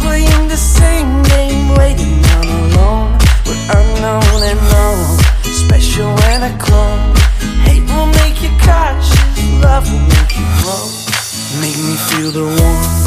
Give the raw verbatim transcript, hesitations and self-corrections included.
playing the same game, waiting on alone. We're unknown and known, special and a clone. Hate will make you cautious, love will make you grow. Make me feel the warmth